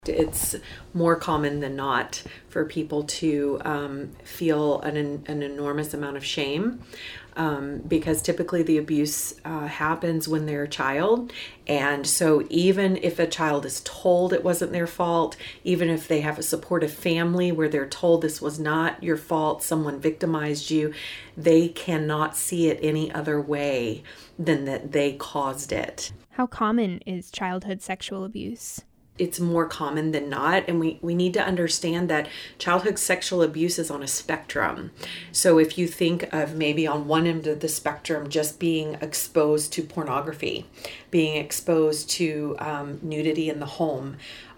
It's more common than not for people to feel an enormous amount of shame because typically the abuse happens when they're a child. And so even if a child is told it wasn't their fault, even if they have a supportive family where they're told this was not your fault, someone victimized you, they cannot see it any other way than that they caused it. How common is childhood sexual abuse? It's more common than not, and we need to understand that childhood sexual abuse is on a spectrum. So if you think of maybe on one end of the spectrum just being exposed to pornography, being exposed to nudity in the home,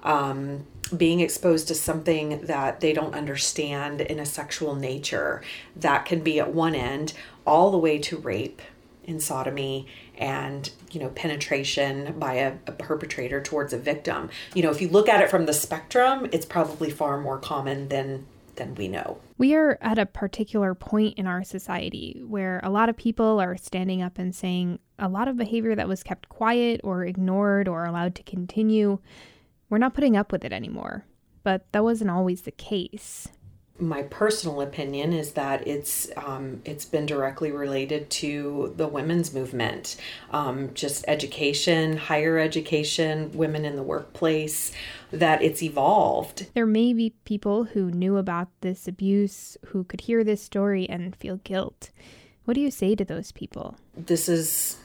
being exposed to something that they don't understand in a sexual nature, that can be at one end, all the way to rape and sodomy and, penetration by a perpetrator towards a victim. If you look at it from the spectrum, it's probably far more common than we know. We are at a particular point in our society where a lot of people are standing up and saying a lot of behavior that was kept quiet or ignored or allowed to continue, we're not putting up with it anymore. But that wasn't always the case. My personal opinion is that it's been directly related to the women's movement, just education, higher education, women in the workplace, that it's evolved. There may be people who knew about this abuse who could hear this story and feel guilt. What do you say to those people? This is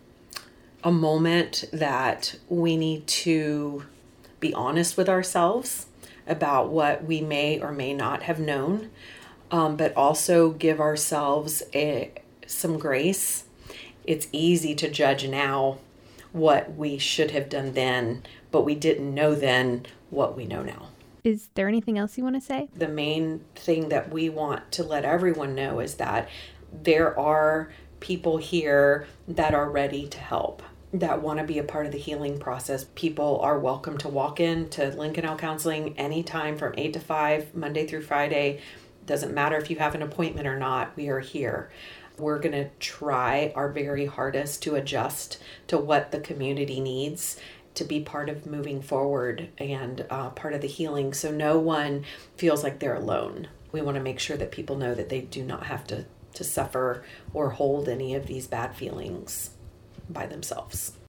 a moment that we need to be honest with ourselves about what we may or may not have known, but also give ourselves some grace. It's easy to judge now what we should have done then, but we didn't know then what we know now. Is there anything else you want to say? The main thing that we want to let everyone know is that there are people here that are ready to help, that want to be a part of the healing process. People are welcome to walk in to Lincoln L Counseling anytime from 8 to 5, Monday through Friday. Doesn't matter if you have an appointment or not, we are here. We're going to try our very hardest to adjust to what the community needs to be part of moving forward and part of the healing, so no one feels like they're alone. We want to make sure that people know that they do not have to suffer or hold any of these bad feelings by themselves.